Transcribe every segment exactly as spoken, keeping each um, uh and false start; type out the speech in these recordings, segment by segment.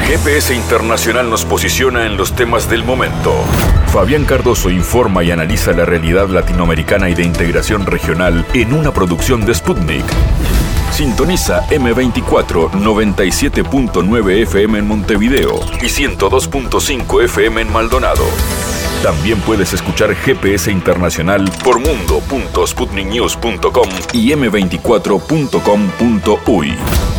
G P S Internacional nos posiciona en los temas del momento. Fabián Cardoso informa y analiza la realidad latinoamericana y de integración regional en una producción de Sputnik. Sintoniza eme veinticuatro noventa y siete punto nueve F M en Montevideo y ciento dos punto cinco F M en Maldonado. También puedes escuchar G P S Internacional por mundo punto sputnik news punto com y eme veinticuatro punto com punto uy.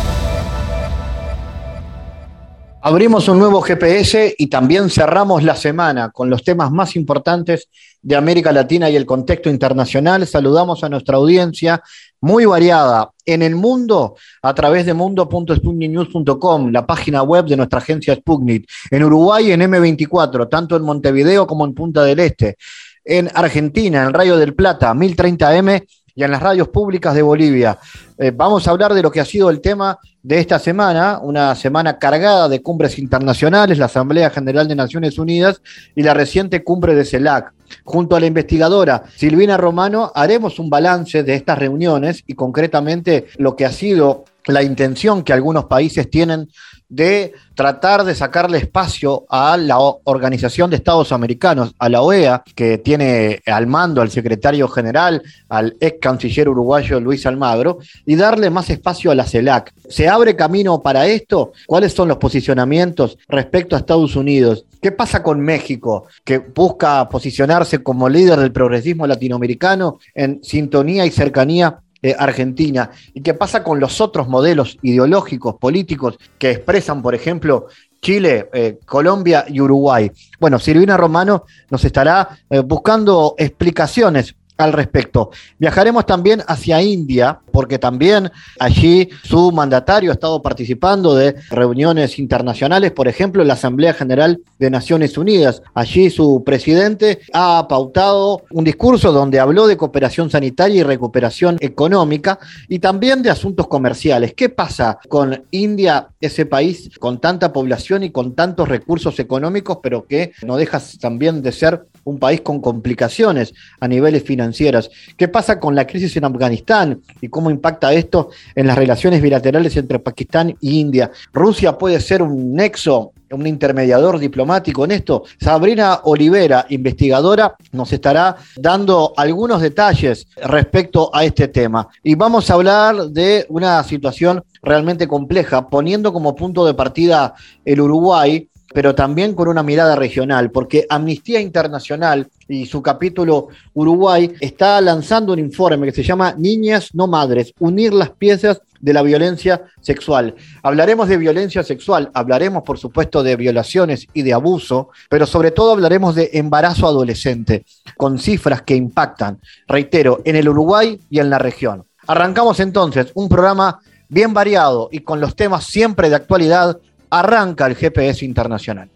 Abrimos un nuevo G P S y también cerramos la semana con los temas más importantes de América Latina y el contexto internacional. Saludamos a nuestra audiencia muy variada en el mundo a través de mundo punto sputnik news punto com, la página web de nuestra agencia Sputnik. En Uruguay en eme veinticuatro, tanto en Montevideo como en Punta del Este. En Argentina, en Radio del Plata, mil treinta eme y en las radios públicas de Bolivia. Eh, vamos a hablar de lo que ha sido el tema de esta semana, una semana cargada de cumbres internacionales, la Asamblea General de Naciones Unidas y la reciente cumbre de CELAC. Junto a la investigadora Silvina Romano haremos un balance de estas reuniones y concretamente lo que ha sido la intención que algunos países tienen de tratar de sacarle espacio a la Organización de Estados Americanos, a la O E A, que tiene al mando al secretario general, al ex canciller uruguayo Luis Almagro, y darle más espacio a la CELAC. ¿Se abre camino para esto? ¿Cuáles son los posicionamientos respecto a Estados Unidos? ¿Qué pasa con México, que busca posicionarse como líder del progresismo latinoamericano en sintonía y cercanía Eh, Argentina? ¿Y qué pasa con los otros modelos ideológicos, políticos que expresan, por ejemplo, Chile, eh, Colombia y Uruguay? Bueno, Silvina Romano nos estará eh, buscando explicaciones al respecto. Viajaremos también hacia India, porque también allí su mandatario ha estado participando de reuniones internacionales, por ejemplo, en la Asamblea General de Naciones Unidas. Allí su presidente ha pautado un discurso donde habló de cooperación sanitaria y recuperación económica y también de asuntos comerciales. ¿Qué pasa con India, ese país con tanta población y con tantos recursos económicos, pero que no deja también de ser un país con complicaciones a niveles financieros? ¿Qué pasa con la crisis en Afganistán y cómo impacta esto en las relaciones bilaterales entre Pakistán e India? ¿Rusia puede ser un nexo, un intermediador diplomático en esto? Sabrina Olivera, investigadora, nos estará dando algunos detalles respecto a este tema. Y vamos a hablar de una situación realmente compleja, poniendo como punto de partida el Uruguay, pero también con una mirada regional, porque Amnistía Internacional y su capítulo Uruguay está lanzando un informe que se llama Niñas no Madres, unir las piezas de la violencia sexual. Hablaremos de violencia sexual, hablaremos por supuesto de violaciones y de abuso, pero sobre todo hablaremos de embarazo adolescente, con cifras que impactan, reitero, en el Uruguay y en la región. Arrancamos entonces un programa bien variado y con los temas siempre de actualidad. Arranca el G P S Internacional.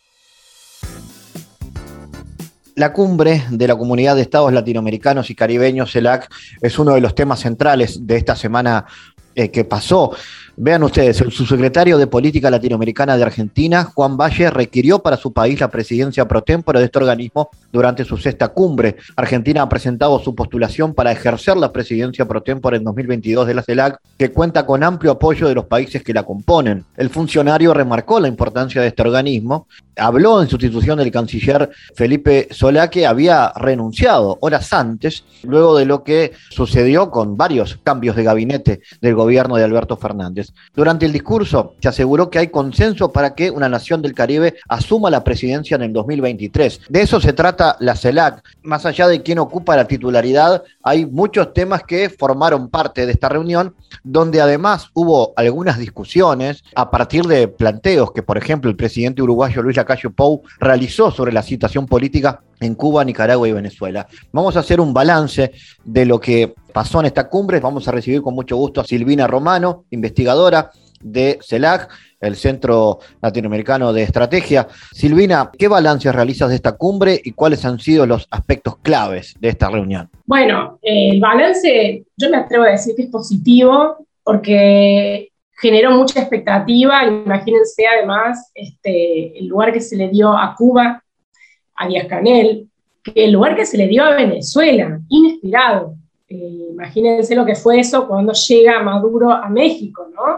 La cumbre de la Comunidad de Estados Latinoamericanos y Caribeños, CELAC, es uno de los temas centrales de esta semana eh, que pasó. Vean ustedes, el subsecretario de Política Latinoamericana de Argentina, Juan Valle, requirió para su país la presidencia pro tempore de este organismo durante su sexta cumbre. Argentina ha presentado su postulación para ejercer la presidencia pro tempore en dos mil veintidós de la CELAC, que cuenta con amplio apoyo de los países que la componen. El funcionario remarcó la importancia de este organismo, habló en sustitución del canciller Felipe Solá, que había renunciado horas antes, luego de lo que sucedió con varios cambios de gabinete del gobierno de Alberto Fernández. Durante el discurso se aseguró que hay consenso para que una nación del Caribe asuma la presidencia en el dos mil veintitrés. De eso se trata la CELAC. Más allá de quién ocupa la titularidad, hay muchos temas que formaron parte de esta reunión, donde además hubo algunas discusiones a partir de planteos que, por ejemplo, el presidente uruguayo Luis Lacalle Pou realizó sobre la situación política en Cuba, Nicaragua y Venezuela. Vamos a hacer un balance de lo que pasó en esta cumbre. Vamos a recibir con mucho gusto a Silvina Romano, investigadora de CELAC, el Centro Latinoamericano de Estrategia. Silvina, ¿qué balance realizas de esta cumbre y cuáles han sido los aspectos claves de esta reunión? Bueno, eh, el balance yo me atrevo a decir que es positivo porque generó mucha expectativa. Imagínense además este, el lugar que se le dio a Cuba, a Díaz-Canel, que el lugar que se le dio a Venezuela, inesperado. Eh, imagínense lo que fue eso cuando llega Maduro a México, ¿no?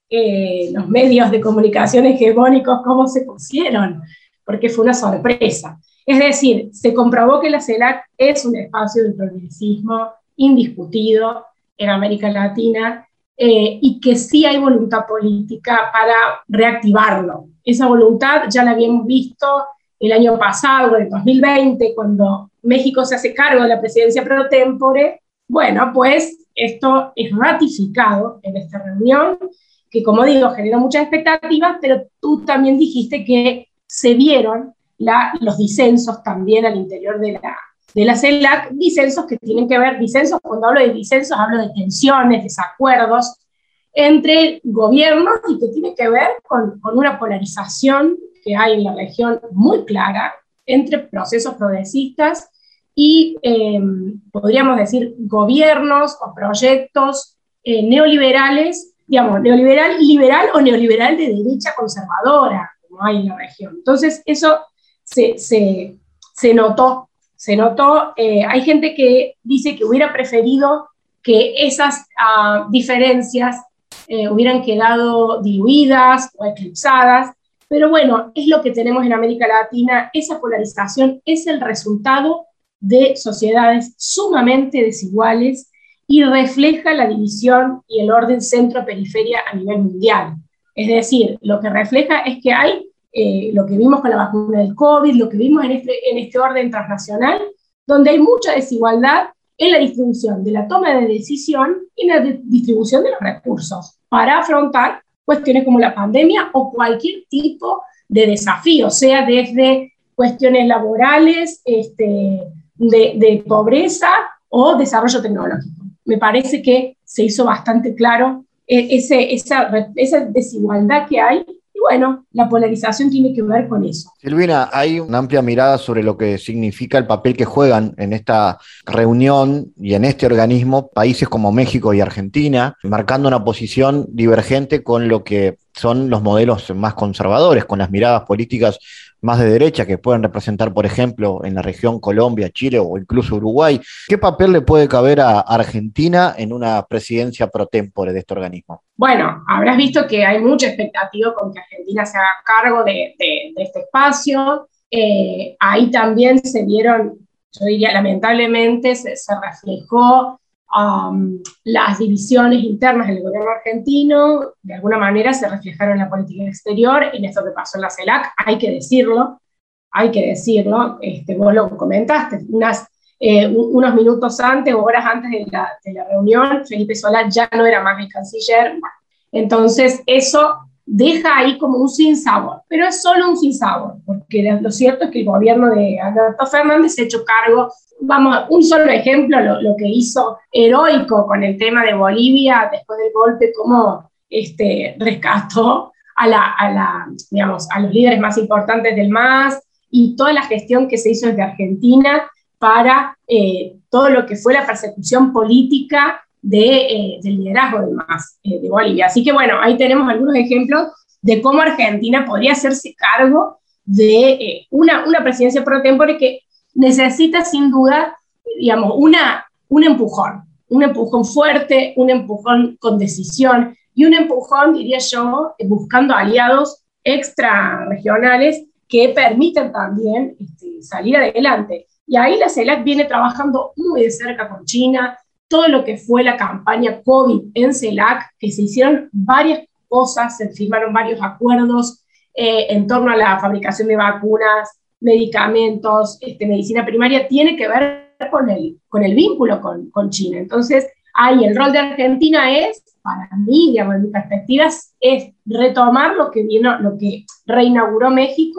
eh, los medios de comunicación hegemónicos cómo se pusieron, porque fue una sorpresa. Es decir, se comprobó que la CELAC es un espacio del progresismo indiscutido en América Latina, eh, y que sí hay voluntad política para reactivarlo. Esa voluntad ya la habíamos visto el año pasado, en el dos mil veinte, cuando México se hace cargo de la presidencia pro tempore. Bueno, pues esto es ratificado en esta reunión, que como digo, generó muchas expectativas, pero tú también dijiste que se vieron la, los disensos también al interior de la, de la CELAC, disensos que tienen que ver, disensos, cuando hablo de disensos hablo de tensiones, desacuerdos entre gobiernos, y que tiene que ver con, con una polarización que hay en la región muy clara entre procesos progresistas y, eh, podríamos decir, gobiernos o proyectos eh, neoliberales, digamos, neoliberal, liberal o neoliberal de derecha conservadora, como hay en la región. Entonces, eso se, se, se notó, se notó. Eh, hay gente que dice que hubiera preferido que esas uh, diferencias eh, hubieran quedado diluidas o eclipsadas, pero bueno, es lo que tenemos en América Latina. Esa polarización es el resultado de sociedades sumamente desiguales y refleja la división y el orden centro-periferia a nivel mundial. Es decir, lo que refleja es que hay eh, lo que vimos con la vacuna del COVID, lo que vimos en este, en este orden transnacional, donde hay mucha desigualdad en la distribución de la toma de decisión y en la de distribución de los recursos para afrontar cuestiones como la pandemia o cualquier tipo de desafío, sea desde cuestiones laborales, este, de, de pobreza o desarrollo tecnológico. Me parece que se hizo bastante claro ese, esa, esa desigualdad que hay, y bueno, la polarización tiene que ver con eso. Silvina, hay una amplia mirada sobre lo que significa el papel que juegan en esta reunión y en este organismo países como México y Argentina, marcando una posición divergente con lo que son los modelos más conservadores, con las miradas políticas más de derecha que pueden representar, por ejemplo, en la región Colombia, Chile o incluso Uruguay. ¿Qué papel le puede caber a Argentina en una presidencia pro tempore de este organismo? Bueno, habrás visto que hay mucha expectativa con que Argentina se haga cargo de, de, de este espacio. Eh, ahí también se vieron, yo diría lamentablemente, se, se reflejó um, las divisiones internas del gobierno argentino, de alguna manera se reflejaron en la política exterior, en esto que pasó en la CELAC, hay que decirlo, hay que decirlo, este, vos lo comentaste, unas, eh, unos minutos antes o horas antes de la, de la reunión, Felipe Solá ya no era más el canciller, entonces eso deja ahí como un sinsabor, pero es solo un sinsabor, porque lo cierto es que el gobierno de Alberto Fernández se ha hecho cargo. Vamos, un solo ejemplo, lo, lo que hizo heroico con el tema de Bolivia después del golpe, cómo este, rescató a, la, a, la, digamos, a los líderes más importantes del M A S, y toda la gestión que se hizo desde Argentina para eh, todo lo que fue la persecución política de, eh, del liderazgo del M A S eh, de Bolivia. Así que bueno, ahí tenemos algunos ejemplos de cómo Argentina podría hacerse cargo de eh, una, una presidencia pro tempore que necesita sin duda, digamos, una, un empujón, un empujón fuerte, un empujón con decisión, y un empujón, diría yo, buscando aliados extrarregionales que permitan también este, salir adelante. Y ahí la CELAC viene trabajando muy de cerca con China, todo lo que fue la campaña COVID en CELAC, que se hicieron varias cosas, se firmaron varios acuerdos eh, en torno a la fabricación de vacunas, medicamentos, este, medicina primaria, tiene que ver con el, con el vínculo con, con China. Entonces, ahí el rol de Argentina es, para mí, digamos, en mis perspectivas, es retomar lo que vino, lo que reinauguró México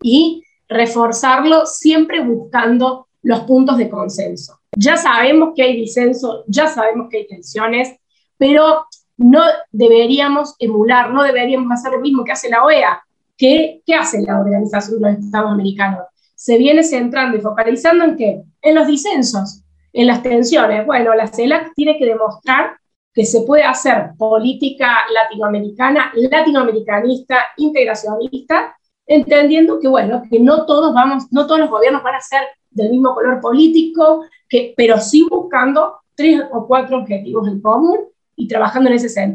y reforzarlo siempre buscando los puntos de consenso. Ya sabemos que hay disenso, ya sabemos que hay tensiones, pero no deberíamos emular, no deberíamos hacer lo mismo que hace la O E A. ¿Qué, qué hace la Organización de los Estados Americanos? Se viene centrando y focalizando en qué? En los disensos, en las tensiones. Bueno, la CELAC tiene que demostrar que se puede hacer política latinoamericana, latinoamericanista, integracionista, entendiendo que, bueno, que no todos vamos, no todos los gobiernos van a ser del mismo color político, que, pero sí buscando tres o cuatro objetivos en común y trabajando en ese sentido.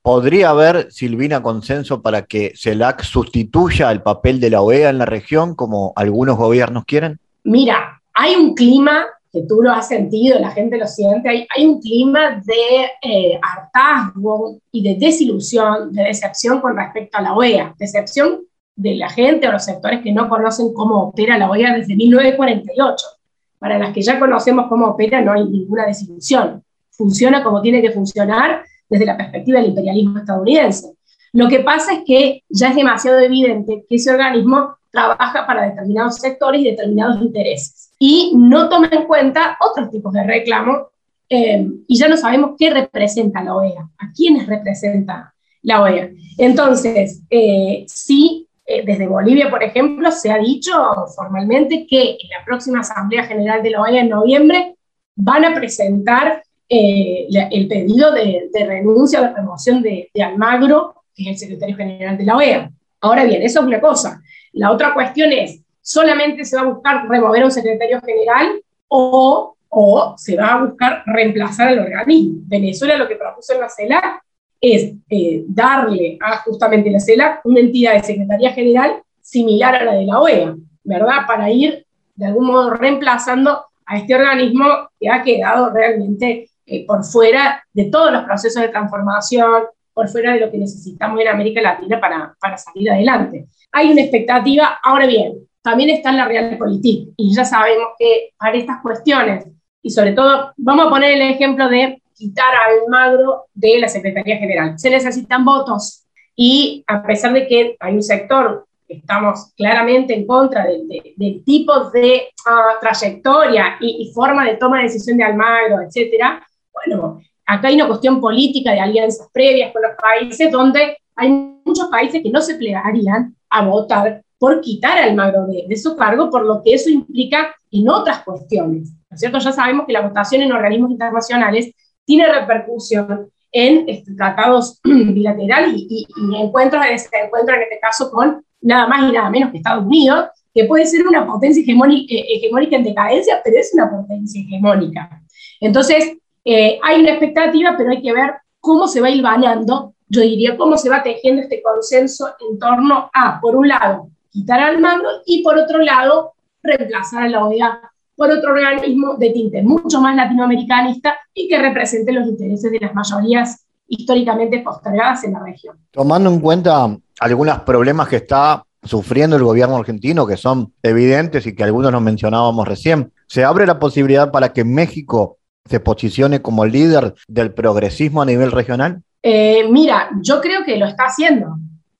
¿podría haber, Silvina, consenso para que CELAC sustituya el papel de la O E A en la región, como algunos gobiernos quieren? Mira, hay un clima, que tú lo has sentido, la gente lo siente, hay, hay un clima de eh, hartazgo y de desilusión, de decepción con respecto a la O E A. Decepción de la gente o los sectores que no conocen cómo opera la O E A desde mil novecientos cuarenta y ocho. Para las que ya conocemos cómo opera, no hay ninguna desilusión. Funciona como tiene que funcionar desde la perspectiva del imperialismo estadounidense. Lo que pasa es que ya es demasiado evidente que ese organismo trabaja para determinados sectores y determinados intereses, y no toma en cuenta otros tipos de reclamos, eh, y ya no sabemos qué representa la O E A, a quiénes representa la O E A. Entonces, eh, sí, eh, desde Bolivia, por ejemplo, se ha dicho formalmente que en la próxima Asamblea General de la O E A en noviembre van a presentar eh, la, el pedido de, de renuncia o de remoción de, de Almagro, que es el secretario general de la O E A. Ahora bien, eso es una cosa. La otra cuestión es, ¿solamente se va a buscar remover a un secretario general o, o se va a buscar reemplazar al organismo? Venezuela lo que propuso en la CELAC es eh, darle a justamente la CELAC una entidad de secretaría general similar a la de la O E A, ¿verdad? Para ir de algún modo reemplazando a este organismo que ha quedado realmente eh, por fuera de todos los procesos de transformación, por fuera de lo que necesitamos en América Latina para, para salir adelante. Hay una expectativa. Ahora bien, también está en la realpolitik, y ya sabemos que para estas cuestiones, y sobre todo, vamos a poner el ejemplo de quitar a Almagro de la Secretaría General, se necesitan votos, y a pesar de que hay un sector que estamos claramente en contra del de, de tipo de uh, trayectoria y, y forma de toma de decisión de Almagro, etcétera, bueno, acá hay una cuestión política de alianzas previas con los países, donde hay muchos países que no se plegarían a votar por quitar a Almagro de, de su cargo, por lo que eso implica en otras cuestiones, ¿no es cierto? Ya sabemos que la votación en organismos internacionales tiene repercusión en este, tratados bilaterales y, y, y encuentros de desencuentro, en este caso con nada más y nada menos que Estados Unidos, que puede ser una potencia hegemónica, hegemónica en decadencia, pero es una potencia hegemónica. Entonces, eh, hay una expectativa, pero hay que ver cómo se va hilvanando, yo diría, cómo se va tejiendo este consenso en torno a, por un lado, quitar al Almagro, y por otro lado, reemplazar a la O E A por otro organismo de tinte mucho más latinoamericanista y que represente los intereses de las mayorías históricamente postergadas en la región. Tomando en cuenta algunos problemas que está sufriendo el gobierno argentino, que son evidentes y que algunos nos mencionábamos recién, ¿se abre la posibilidad para que México se posicione como líder del progresismo a nivel regional? Eh, mira, yo creo que lo está haciendo.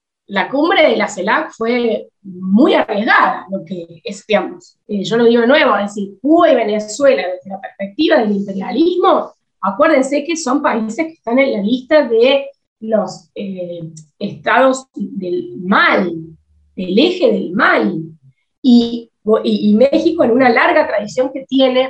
La cumbre de la CELAC fue muy arriesgada, lo que es, digamos, eh, yo lo digo de nuevo, es decir, Cuba y Venezuela, desde la perspectiva del imperialismo, acuérdense que son países que están en la lista de los eh, estados del mal, del eje del mal, y, y, y México en una larga tradición que tiene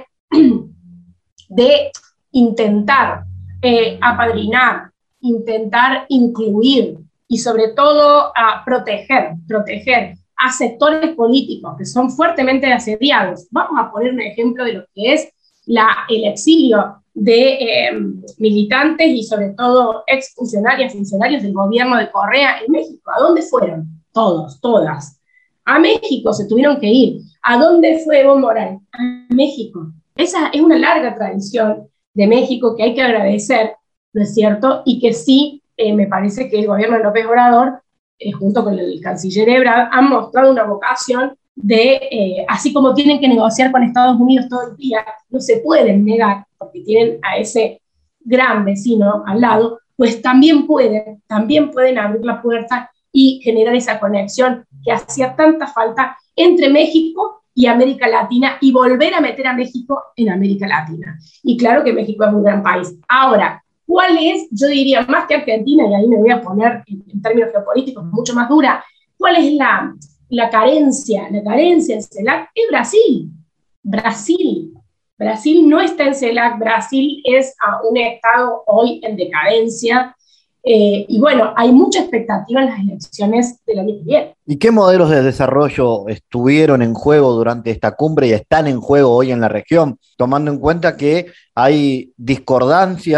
de intentar eh, apadrinar, intentar incluir, y sobre todo a proteger, proteger a sectores políticos que son fuertemente asediados. Vamos a poner un ejemplo de lo que es la, el exilio de eh, militantes y sobre todo exfuncionarias, funcionarios del gobierno de Correa en México. ¿A dónde fueron? Todos, todas. A México se tuvieron que ir. ¿A dónde fue Evo Morales? A México. Esa es una larga tradición de México que hay que agradecer, ¿no es cierto? Y que sí, Eh, me parece que el gobierno de López Obrador, eh, junto con el canciller Ebrard, han mostrado una vocación de, eh, así como tienen que negociar con Estados Unidos todo el día, no se pueden negar, porque tienen a ese gran vecino al lado, pues también pueden, también pueden abrir la puerta y generar esa conexión que hacía tanta falta entre México y América Latina, y volver a meter a México en América Latina. Y claro que México es un gran país. Ahora, ¿cuál es, yo diría, más que Argentina, y ahí me voy a poner en, en términos geopolíticos mucho más dura, cuál es la, la carencia? La carencia en CELAC es Brasil. Brasil. Brasil no está en CELAC, Brasil es uh, un estado hoy en decadencia, eh, y bueno, hay mucha expectativa en las elecciones del año que viene. ¿Y qué modelos de desarrollo estuvieron en juego durante esta cumbre y están en juego hoy en la región, tomando en cuenta que hay discordancias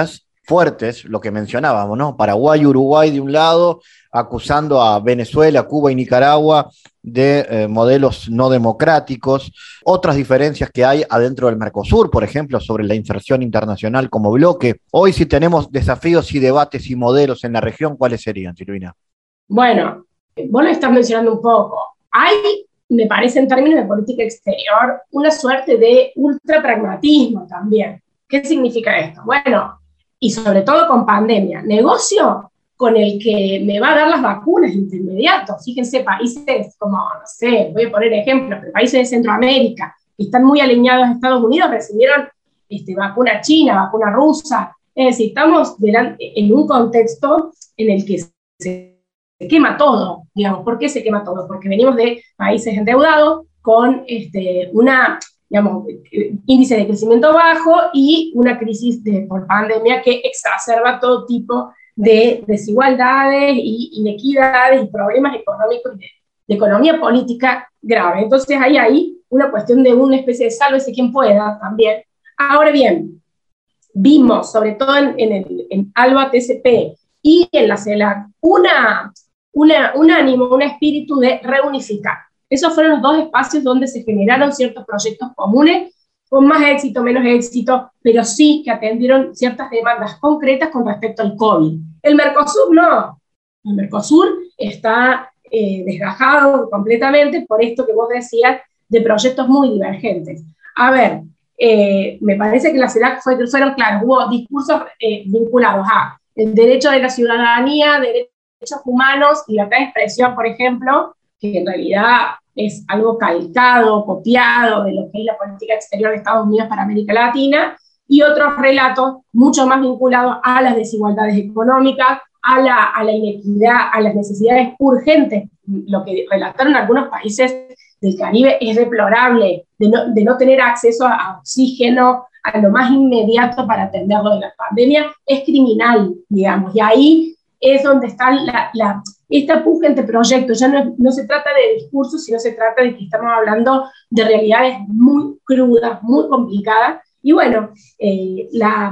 fuertes, lo que mencionábamos, ¿no? Paraguay y Uruguay de un lado, acusando a Venezuela, Cuba y Nicaragua de eh, modelos no democráticos, otras diferencias que hay adentro del Mercosur, por ejemplo, sobre la inserción internacional como bloque. Hoy si tenemos desafíos y debates y modelos en la región, ¿cuáles serían, Silvina? Bueno, vos lo estás mencionando un poco. Hay, me parece, en términos de política exterior, una suerte de ultrapragmatismo también. ¿Qué significa esto? Bueno, y sobre todo con pandemia, negocio con el que me va a dar las vacunas de inmediato. Fíjense, países como, no sé, voy a poner ejemplos, pero países de Centroamérica, que están muy alineados a Estados Unidos, recibieron este, vacuna china, vacuna rusa. Es decir, estamos delante, en un contexto en el que se se quema todo, digamos. ¿Por qué se quema todo? Porque venimos de países endeudados con este, una, digamos, índice de crecimiento bajo y una crisis de, por pandemia que exacerba todo tipo de desigualdades y inequidades y problemas económicos y de, de economía política grave. Entonces hay ahí una cuestión de una especie de sálvese quien pueda también. Ahora bien, vimos, sobre todo en, en, el, en ALBA T C P y en la CELAC, una... Una, un ánimo, un espíritu de reunificar. Esos fueron los dos espacios donde se generaron ciertos proyectos comunes, con más éxito, menos éxito, pero sí que atendieron ciertas demandas concretas con respecto al COVID. El Mercosur no. El Mercosur está eh, desgajado completamente por esto que vos decías de proyectos muy divergentes. A ver, eh, me parece que la CELAC fue, fueron claros, hubo discursos eh, vinculados a el derecho de la ciudadanía, derecho derechos humanos, libertad de expresión, por ejemplo, que en realidad es algo calcado, copiado de lo que es la política exterior de Estados Unidos para América Latina, y otros relatos mucho más vinculados a las desigualdades económicas, a la, a la inequidad, a las necesidades urgentes. Lo que relataron algunos países del Caribe es deplorable, de no, de no tener acceso a, a oxígeno, a lo más inmediato para atenderlo de la pandemia, es criminal, digamos, y ahí es donde está la, la, esta puja entre proyectos. Ya no, no se trata de discursos, sino se trata de que estamos hablando de realidades muy crudas, muy complicadas, y bueno, eh, la,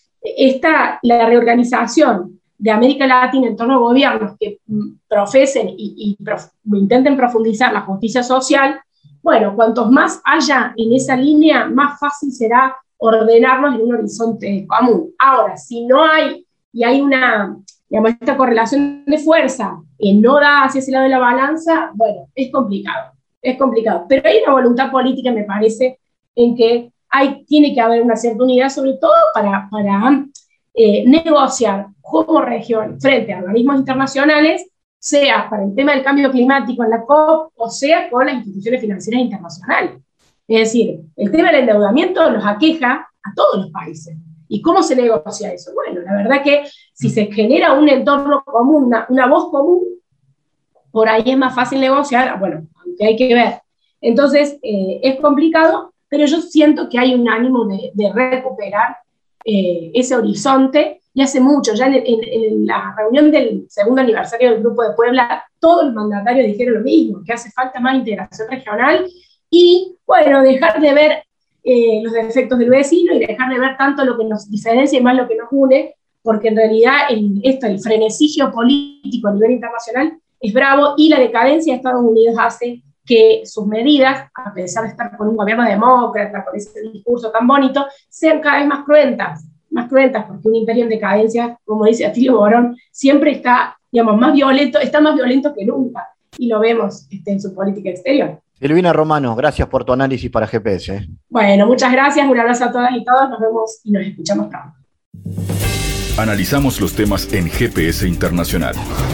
esta, la reorganización de América Latina en torno a gobiernos que profesen y, y prof, intenten profundizar la justicia social, bueno, cuantos más haya en esa línea, más fácil será ordenarnos en un horizonte común. Ahora, si no hay, y hay una... digamos, esta correlación de fuerza que no da hacia ese lado de la balanza, bueno, es complicado, es complicado. Pero hay una voluntad política, me parece, en que hay, tiene que haber una cierta unidad, sobre todo para, para eh, negociar como región frente a organismos internacionales, sea para el tema del cambio climático en la COP, o sea con las instituciones financieras internacionales. Es decir, el tema del endeudamiento nos aqueja a todos los países. ¿Y cómo se negocia eso? Bueno, la verdad que si se genera un entorno común, una, una voz común, por ahí es más fácil negociar, bueno, aunque hay que ver. Entonces, eh, es complicado, pero yo siento que hay un ánimo de, de recuperar eh, ese horizonte, y hace mucho, ya en, en, en la reunión del segundo aniversario del Grupo de Puebla, todos los mandatarios dijeron lo mismo, que hace falta más integración regional, y bueno, dejar de ver Eh, los defectos del vecino y dejar de ver tanto lo que nos diferencia y más lo que nos une, porque en realidad el, esto, el frenesí político a nivel internacional es bravo, y la decadencia de Estados Unidos hace que sus medidas, a pesar de estar con un gobierno demócrata, con ese discurso tan bonito, sean cada vez más cruentas, más cruentas, porque un imperio en decadencia, como dice Atilio Borón, siempre está, digamos, más violento, está más violento que nunca, y lo vemos este, en su política exterior. Silvina Romano, gracias por tu análisis para G P S. Bueno, muchas gracias, un abrazo a todas y todos, nos vemos y nos escuchamos pronto. Analizamos los temas en G P S Internacional.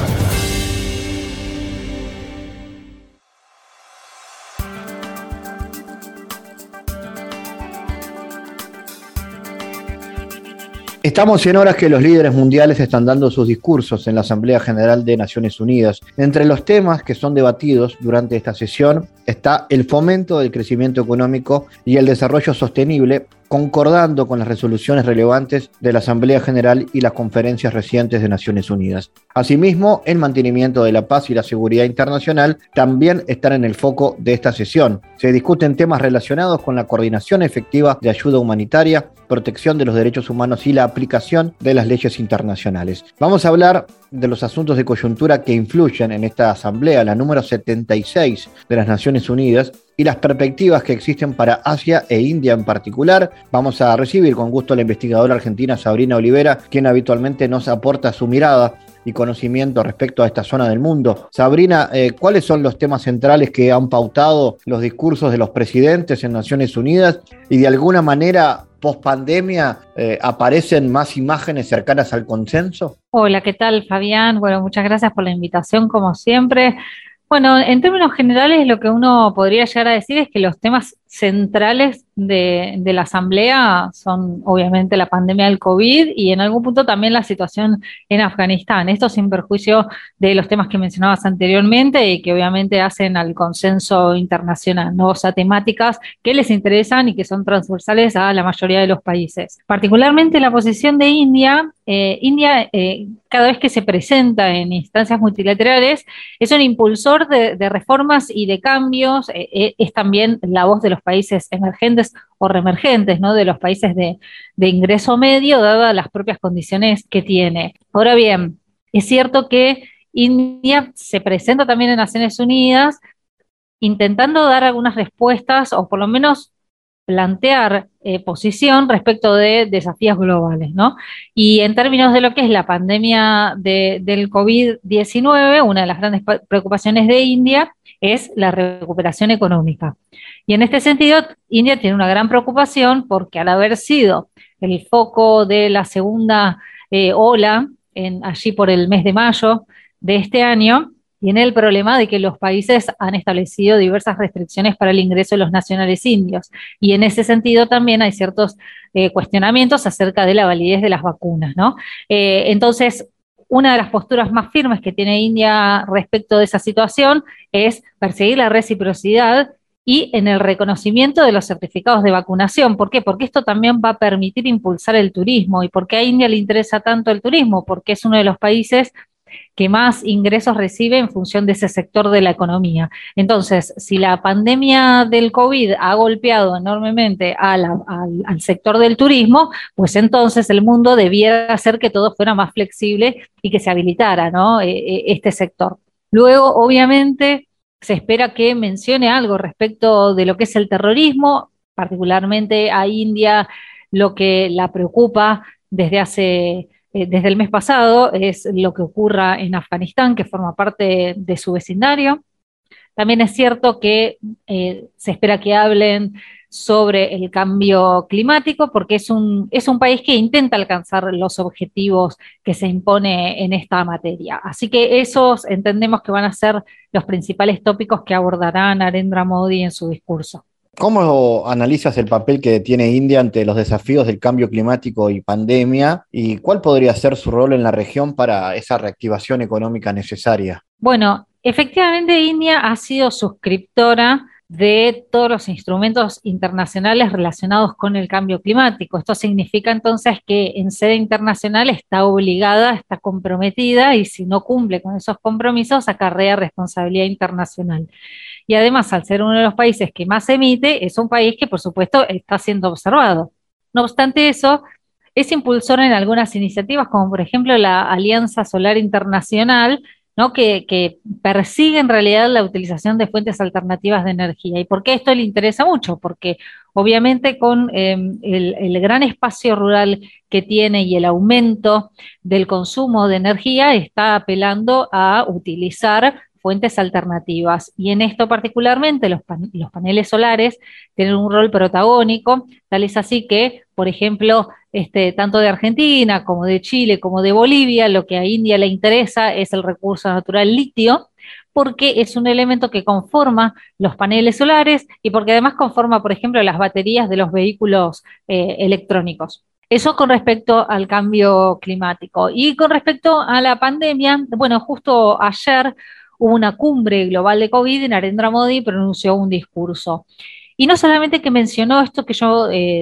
Estamos en horas que los líderes mundiales están dando sus discursos en la Asamblea General de Naciones Unidas. Entre los temas que son debatidos durante esta sesión está el fomento del crecimiento económico y el desarrollo sostenible concordando con las resoluciones relevantes de la Asamblea General y las conferencias recientes de Naciones Unidas. Asimismo, el mantenimiento de la paz y la seguridad internacional también están en el foco de esta sesión. Se discuten temas relacionados con la coordinación efectiva de ayuda humanitaria, protección de los derechos humanos y la aplicación de las leyes internacionales. Vamos a hablar de los asuntos de coyuntura que influyen en esta asamblea, la número setenta y seis de las Naciones Unidas, y las perspectivas que existen para Asia e India en particular. Vamos a recibir con gusto a la investigadora argentina Sabrina Olivera, quien habitualmente nos aporta su mirada y conocimiento respecto a esta zona del mundo. Sabrina, eh, ¿cuáles son los temas centrales que han pautado los discursos de los presidentes en Naciones Unidas y de alguna manera post pandemia eh, aparecen más imágenes cercanas al consenso? Hola, ¿qué tal, Fabián? Bueno, muchas gracias por la invitación, como siempre. Bueno, en términos generales, lo que uno podría llegar a decir es que los temas centrales de, de la Asamblea son obviamente la pandemia del COVID y en algún punto también la situación en Afganistán. Esto sin perjuicio de los temas que mencionabas anteriormente y que obviamente hacen al consenso internacional, ¿no? O sea, temáticas que les interesan y que son transversales a la mayoría de los países. Particularmente la posición de India. Eh, India, eh, cada vez que se presenta en instancias multilaterales, es un impulsor de, de reformas y de cambios, eh, eh, es también la voz de los países emergentes o reemergentes, ¿no? De los países de, de ingreso medio, dadas las propias condiciones que tiene. Ahora bien, es cierto que India se presenta también en Naciones Unidas intentando dar algunas respuestas, o por lo menos plantear eh, posición respecto de desafíos globales, ¿no? Y en términos de lo que es la pandemia de, del COVID diecinueve, una de las grandes preocupaciones de India es la recuperación económica. Y en este sentido, India tiene una gran preocupación porque al haber sido el foco de la segunda eh, ola, en, allí por el mes de mayo de este año, tiene el problema de que los países han establecido diversas restricciones para el ingreso de los nacionales indios. Y en ese sentido también hay ciertos eh, cuestionamientos acerca de la validez de las vacunas, ¿no? Eh, entonces, una de las posturas más firmes que tiene India respecto de esa situación es perseguir la reciprocidad y en el reconocimiento de los certificados de vacunación. ¿Por qué? Porque esto también va a permitir impulsar el turismo. ¿Y por qué a India le interesa tanto el turismo? Porque es uno de los países que más ingresos recibe en función de ese sector de la economía. Entonces, si la pandemia del COVID ha golpeado enormemente a la, al, al sector del turismo, pues entonces el mundo debiera hacer que todo fuera más flexible y que se habilitara, ¿no? eh, este sector. Luego, obviamente, se espera que mencione algo respecto de lo que es el terrorismo, particularmente a India lo que la preocupa desde hace... desde el mes pasado es lo que ocurra en Afganistán, que forma parte de su vecindario. También es cierto que eh, se espera que hablen sobre el cambio climático, porque es un, es un país que intenta alcanzar los objetivos que se impone en esta materia. Así que esos entendemos que van a ser los principales tópicos que abordará Narendra Modi en su discurso. ¿Cómo analizas el papel que tiene India ante los desafíos del cambio climático y pandemia? ¿Y cuál podría ser su rol en la región para esa reactivación económica necesaria? Bueno, efectivamente India ha sido suscriptora de todos los instrumentos internacionales relacionados con el cambio climático. Esto significa entonces que en sede internacional está obligada, está comprometida y si no cumple con esos compromisos acarrea responsabilidad internacional. Y además, al ser uno de los países que más emite, es un país que, por supuesto, está siendo observado. No obstante eso, es impulsor en algunas iniciativas, como por ejemplo la Alianza Solar Internacional, ¿no? que, que persigue en realidad la utilización de fuentes alternativas de energía. ¿Y por qué esto le interesa mucho? Porque obviamente con eh, el, el gran espacio rural que tiene y el aumento del consumo de energía, está apelando a utilizar fuentes alternativas. Y en esto particularmente los, pan, los paneles solares tienen un rol protagónico, tal es así que, por ejemplo, este, tanto de Argentina como de Chile como de Bolivia, lo que a India le interesa es el recurso natural litio, porque es un elemento que conforma los paneles solares y porque además conforma, por ejemplo, las baterías de los vehículos eh, electrónicos. Eso con respecto al cambio climático. Y con respecto a la pandemia, bueno, justo ayer hubo una cumbre global de COVID y Narendra Modi pronunció un discurso. Y no solamente que mencionó esto que yo eh,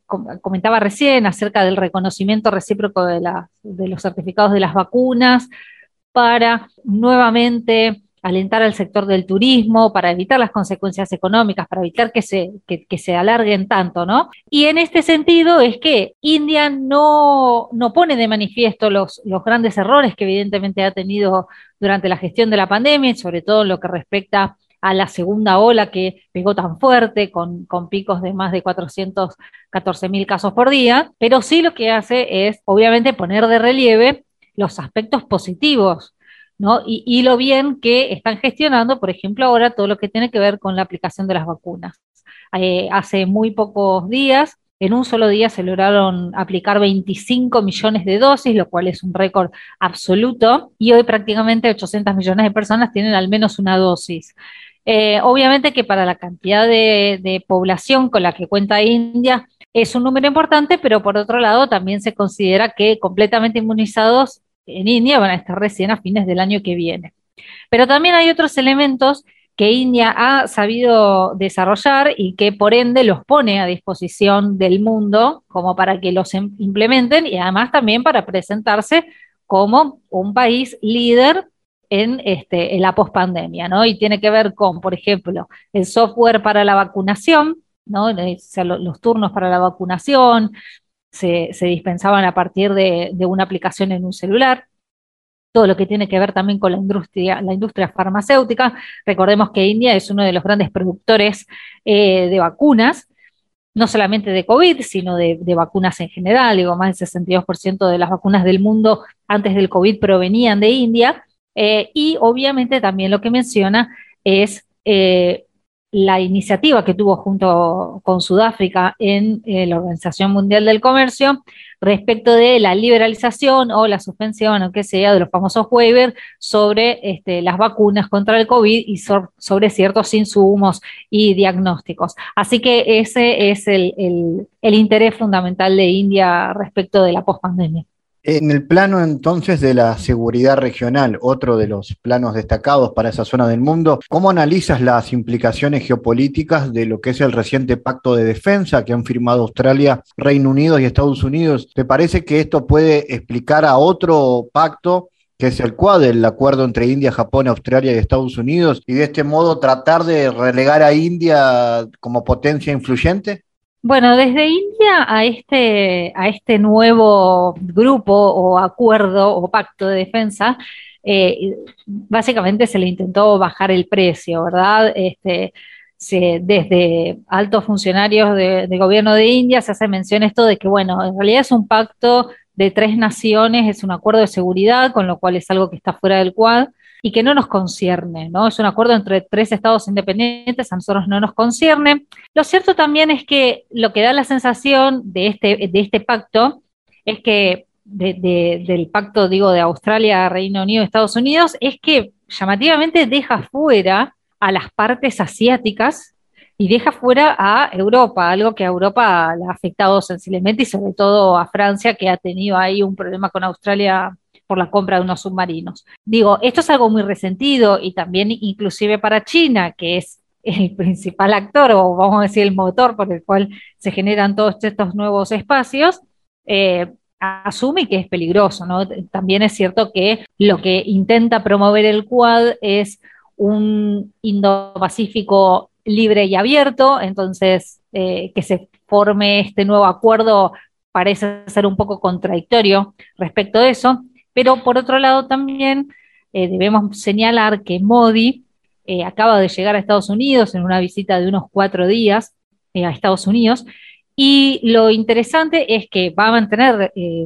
comentaba recién acerca del reconocimiento recíproco de, la, de los certificados de las vacunas, para nuevamente alentar al sector del turismo, para evitar las consecuencias económicas, para evitar que se, que, que se alarguen tanto, ¿no? Y en este sentido es que India no, no pone de manifiesto los, los grandes errores que evidentemente ha tenido durante la gestión de la pandemia, y sobre todo en lo que respecta a la segunda ola que pegó tan fuerte, con, con picos de más de cuatrocientos catorce mil casos por día, pero sí lo que hace es, obviamente, poner de relieve los aspectos positivos, ¿no? Y, y lo bien que están gestionando, por ejemplo, ahora todo lo que tiene que ver con la aplicación de las vacunas. Eh, hace muy pocos días, en un solo día se lograron aplicar veinticinco millones de dosis, lo cual es un récord absoluto, y hoy prácticamente ochocientos millones de personas tienen al menos una dosis. Eh, obviamente que para la cantidad de, de población con la que cuenta India es un número importante, pero por otro lado también se considera que completamente inmunizados en India van a estar recién a fines del año que viene. Pero también hay otros elementos que India ha sabido desarrollar y que por ende los pone a disposición del mundo como para que los implementen, y además también para presentarse como un país líder en, este, en la pospandemia, ¿no? Y tiene que ver con, por ejemplo, el software para la vacunación, ¿no? O sea, los turnos para la vacunación se, se dispensaban a partir de, de una aplicación en un celular. Todo lo que tiene que ver también con la industria, la industria farmacéutica. Recordemos que India es uno de los grandes productores eh, de vacunas, no solamente de COVID, sino de, de vacunas en general. Digo, más del sesenta y dos por ciento de las vacunas del mundo antes del COVID provenían de India. Eh, y obviamente también lo que menciona es eh, la iniciativa que tuvo junto con Sudáfrica en eh, la Organización Mundial del Comercio respecto de la liberalización o la suspensión o que sea de los famosos waivers sobre este, las vacunas contra el COVID y so, sobre ciertos insumos y diagnósticos. Así que ese es el, el, el interés fundamental de India respecto de la pospandemia. En el plano entonces de la seguridad regional, otro de los planos destacados para esa zona del mundo, ¿cómo analizas las implicaciones geopolíticas de lo que es el reciente pacto de defensa que han firmado Australia, Reino Unido y Estados Unidos? ¿Te parece que esto puede explicar a otro pacto, que es el Quad, el acuerdo entre India, Japón, Australia y Estados Unidos, y de este modo tratar de relegar a India como potencia influyente? Bueno, desde India a este, a este nuevo grupo o acuerdo o pacto de defensa, eh, básicamente se le intentó bajar el precio, ¿verdad? Este, se, desde altos funcionarios de, de gobierno de India se hace mención esto de que, bueno, en realidad es un pacto de tres naciones, es un acuerdo de seguridad, con lo cual es algo que está fuera del Quad, y que no nos concierne, ¿no? Es un acuerdo entre tres estados independientes, a nosotros no nos concierne. Lo cierto también es que lo que da la sensación de este, de este pacto es que, de, de, del pacto, digo, de Australia, Reino Unido y Estados Unidos, es que llamativamente deja fuera a las partes asiáticas y deja fuera a Europa, algo que a Europa le ha afectado sensiblemente y sobre todo a Francia, que ha tenido ahí un problema con Australia por la compra de unos submarinos. Digo, esto es algo muy resentido y también inclusive para China, que es el principal actor o vamos a decir el motor por el cual se generan todos estos nuevos espacios, eh, asume que es peligroso, ¿no? También es cierto que lo que intenta promover el Quad es un Indo-Pacífico libre y abierto, entonces eh, que se forme este nuevo acuerdo parece ser un poco contradictorio respecto de eso. Pero por otro lado también eh, debemos señalar que Modi eh, acaba de llegar a Estados Unidos en una visita de unos cuatro días eh, a Estados Unidos, y lo interesante es que va a mantener eh,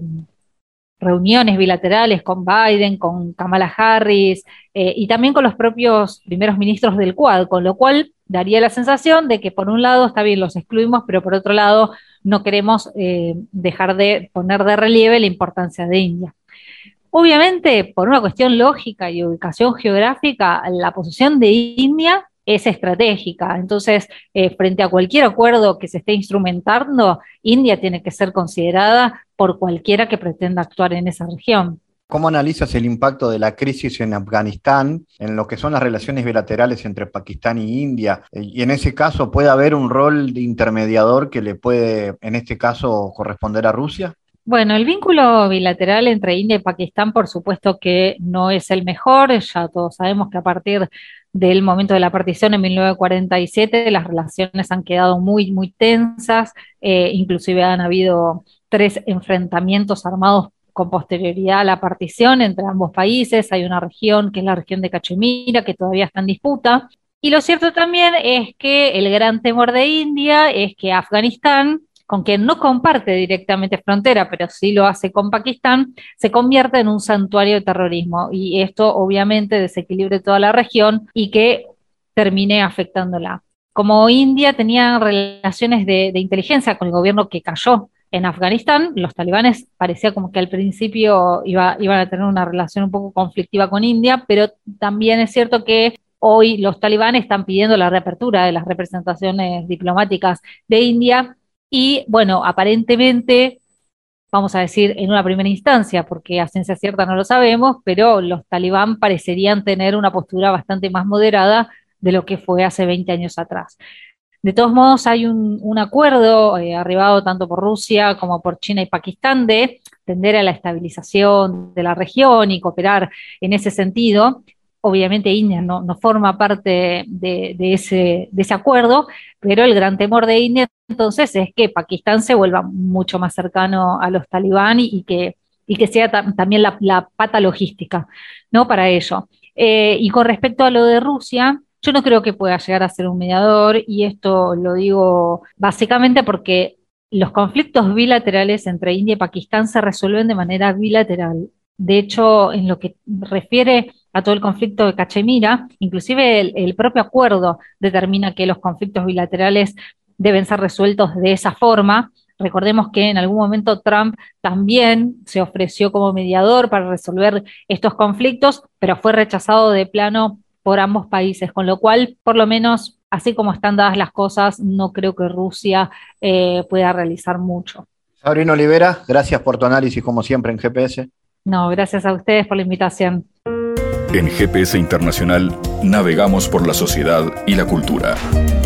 reuniones bilaterales con Biden, con Kamala Harris eh, y también con los propios primeros ministros del Quad, con lo cual daría la sensación de que por un lado está bien, los excluimos, pero por otro lado no queremos eh, dejar de poner de relieve la importancia de India. Obviamente, por una cuestión lógica y ubicación geográfica, la posición de India es estratégica. Entonces, eh, frente a cualquier acuerdo que se esté instrumentando, India tiene que ser considerada por cualquiera que pretenda actuar en esa región. ¿Cómo analizas el impacto de la crisis en Afganistán en lo que son las relaciones bilaterales entre Pakistán y India? Y en ese caso, ¿puede haber un rol de intermediador que le puede, en este caso, corresponder a Rusia? Bueno, el vínculo bilateral entre India y Pakistán, por supuesto que no es el mejor. Ya todos sabemos que a partir del momento de la partición en mil novecientos cuarenta y siete, las relaciones han quedado muy, muy tensas. Eh, inclusive han habido tres enfrentamientos armados con posterioridad a la partición entre ambos países. Hay una región que es la región de Cachemira, que todavía está en disputa. Y lo cierto también es que el gran temor de India es que Afganistán, con quien no comparte directamente frontera, pero sí lo hace con Pakistán, se convierta en un santuario de terrorismo. Y esto obviamente desequilibre toda la región y que termine afectándola. Como India tenía relaciones de, de inteligencia con el gobierno que cayó en Afganistán, los talibanes parecía como que al principio iba, iban a tener una relación un poco conflictiva con India, pero también es cierto que hoy los talibanes están pidiendo la reapertura de las representaciones diplomáticas de India y, bueno, aparentemente, vamos a decir en una primera instancia, porque a ciencia cierta no lo sabemos, pero los talibán parecerían tener una postura bastante más moderada de lo que fue hace veinte años atrás. De todos modos, hay un, un acuerdo eh, arribado tanto por Rusia como por China y Pakistán de tender a la estabilización de la región y cooperar en ese sentido. Obviamente India no, no forma parte de, de, ese, de ese acuerdo, pero el gran temor de India entonces es que Pakistán se vuelva mucho más cercano a los talibán y, y que, y que sea tam, también la, la pata logística, ¿no? Para ello. Eh, y con respecto a lo de Rusia, yo no creo que pueda llegar a ser un mediador, y esto lo digo básicamente porque los conflictos bilaterales entre India y Pakistán se resuelven de manera bilateral. De hecho, en lo que refiere a todo el conflicto de Cachemira, inclusive el, el propio acuerdo determina que los conflictos bilaterales deben ser resueltos de esa forma. Recordemos que en algún momento Trump también se ofreció como mediador para resolver estos conflictos, pero fue rechazado de plano por ambos países, con lo cual, por lo menos, así como están dadas las cosas, no creo que Rusia eh, pueda realizar mucho. Sabrina Olivera, gracias por tu análisis, como siempre, en G P S. No, gracias a ustedes por la invitación. En G P S Internacional navegamos por la sociedad y la cultura.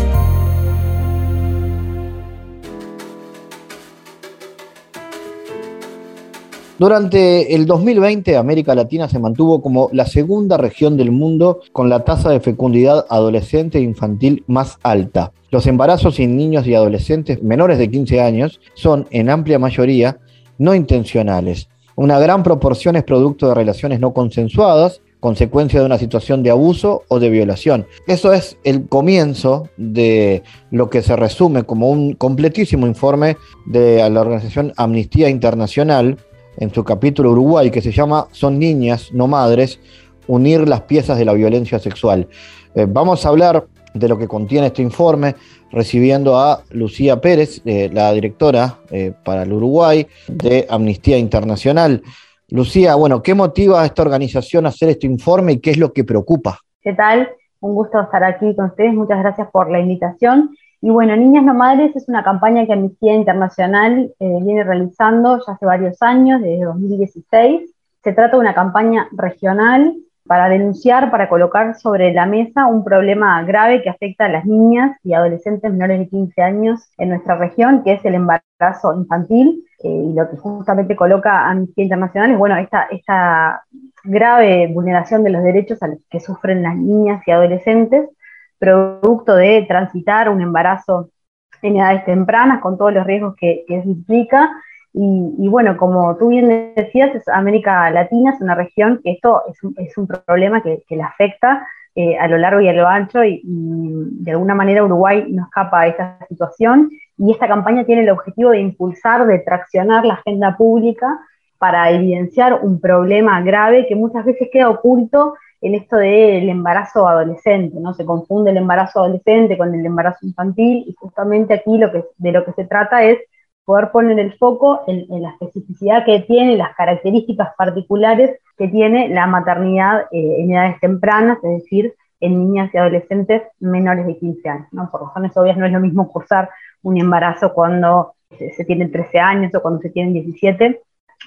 Durante el dos mil veinte, América Latina se mantuvo como la segunda región del mundo con la tasa de fecundidad adolescente e infantil más alta. Los embarazos en niños y adolescentes menores de quince años son, en amplia mayoría, no intencionales. Una gran proporción es producto de relaciones no consensuadas, consecuencia de una situación de abuso o de violación. Eso es el comienzo de lo que se resume como un completísimo informe de la organización Amnistía Internacional, en su capítulo Uruguay, que se llama Son niñas, no madres, unir las piezas de la violencia sexual. Eh, vamos a hablar de lo que contiene este informe, recibiendo a Lucía Pérez, eh, la directora eh, para el Uruguay de Amnistía Internacional. Lucía, bueno, ¿qué motiva a esta organización a hacer este informe y qué es lo que preocupa? ¿Qué tal? Un gusto estar aquí con ustedes, muchas gracias por la invitación. Y bueno, Niñas No Madres es una campaña que Amnistía Internacional eh, viene realizando ya hace varios años, desde dos mil dieciséis. Se trata de una campaña regional para denunciar, para colocar sobre la mesa un problema grave que afecta a las niñas y adolescentes menores de quince años en nuestra región, que es el embarazo infantil. Eh, y lo que justamente coloca Amnistía Internacional es, bueno, esta, esta grave vulneración de los derechos a los que sufren las niñas y adolescentes, producto de transitar un embarazo en edades tempranas, con todos los riesgos que, que eso implica. Y, y bueno, como tú bien decías, es América Latina es una región que esto es un, es un problema que, que la afecta eh, a lo largo y a lo ancho, y, y de alguna manera Uruguay no escapa a esta situación, y esta campaña tiene el objetivo de impulsar, de traccionar la agenda pública para evidenciar un problema grave que muchas veces queda oculto en esto del embarazo adolescente, ¿no? Se confunde el embarazo adolescente con el embarazo infantil, y justamente aquí lo que, de lo que se trata es poder poner el foco en, en la especificidad que tiene, las características particulares que tiene la maternidad eh, en edades tempranas, es decir, en niñas y adolescentes menores de quince años, ¿no? Por razones obvias no es lo mismo cursar un embarazo cuando se, se tienen trece años o cuando se tienen diecisiete,